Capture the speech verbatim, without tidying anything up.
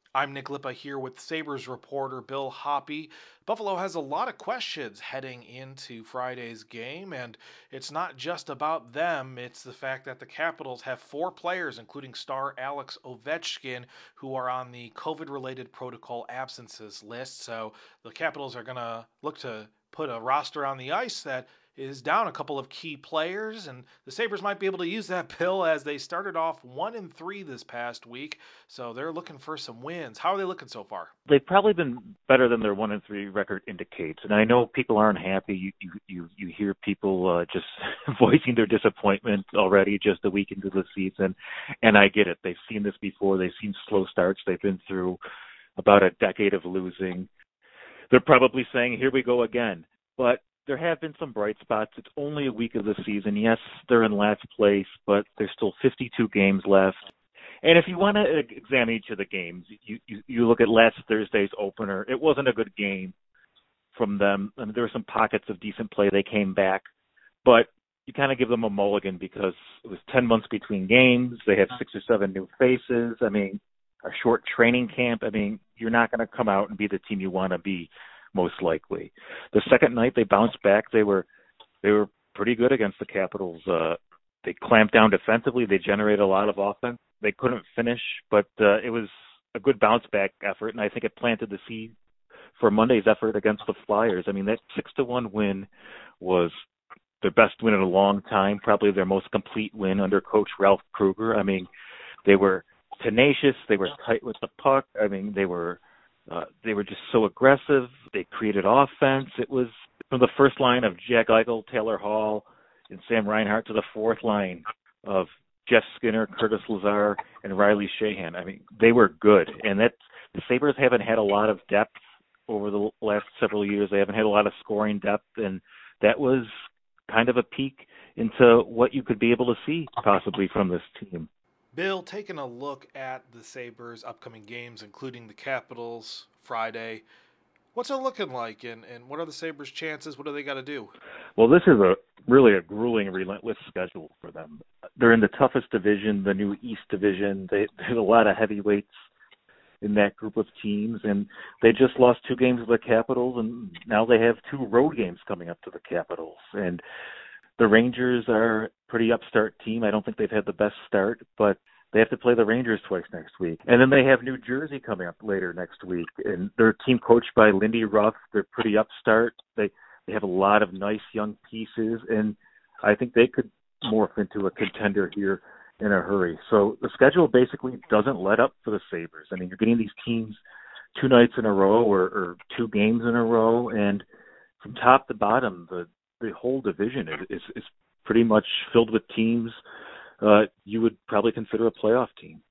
I'm Nick Lippa here with Sabres reporter Bill Hoppy. Buffalo has a lot of questions heading into Friday's game, and it's not just about them. It's the fact that the Capitals have four players, including star Alex Ovechkin, who are on the COVID related protocol absences list. So the Capitals are going to look to put a roster on the ice that is down a couple of key players, and the Sabres might be able to use that pill as they started off one and three this past week. So they're looking for some wins. How are they looking so far? They've probably been better than their one and three record indicates. And I know people aren't happy. You you you, you hear people uh, just voicing their disappointment already just a week into the season, and I get it. They've seen this before. They've seen slow starts. They've been through about a decade of losing. They're probably saying, "Here we go again." But there have been some bright spots. It's only a week of the season. Yes, they're in last place, but there's still fifty-two games left. And if you want to examine each of the games, you, you, you look at last Thursday's opener. It wasn't a good game from them. I mean, there were some pockets of decent play. They came back. But you kind of give them a mulligan because it was ten months between games. They had six or seven new faces. I mean, a short training camp. I mean, you're not going to come out and be the team you want to be, most likely. The second night they bounced back. They were they were pretty good against the Capitals. Uh, they clamped down defensively. They generated a lot of offense. They couldn't finish, but uh, it was a good bounce back effort, and I think it planted the seed for Monday's effort against the Flyers. I mean, that six to one win was their best win in a long time, probably their most complete win under Coach Ralph Kruger. I mean, they were tenacious. They were tight with the puck. I mean, they were uh, they were just so aggressive. They created offense. It was from the first line of Jack Eichel, Taylor Hall, and Sam Reinhart to the fourth line of Jeff Skinner, Curtis Lazar, and Riley Shahan. I mean, they were good. And that the Sabres haven't had a lot of depth over the last several years. They haven't had a lot of scoring depth, and that was kind of a peek into what you could be able to see possibly from this team. Bill, taking a look at the Sabres' upcoming games, including the Capitals Friday, what's it looking like, and, and what are the Sabres' chances? What do they got to do? Well, this is a really a grueling, relentless schedule for them. They're in the toughest division, the new East Division. They, there's a lot of heavyweights in that group of teams, and they just lost two games to the Capitals, and now they have two road games coming up to the Capitals. And the Rangers are a pretty upstart team. I don't think they've had the best start, but they have to play the Rangers twice next week. And then they have New Jersey coming up later next week, and they're a team coached by Lindy Ruff. They're pretty upstart. They they have a lot of nice young pieces, and I think they could morph into a contender here in a hurry. So the schedule basically doesn't let up for the Sabres. I mean, you're getting these teams two nights in a row or, or two games in a row, and from top to bottom, the the whole division is is, is pretty much filled with teams uh, you would probably consider a playoff team.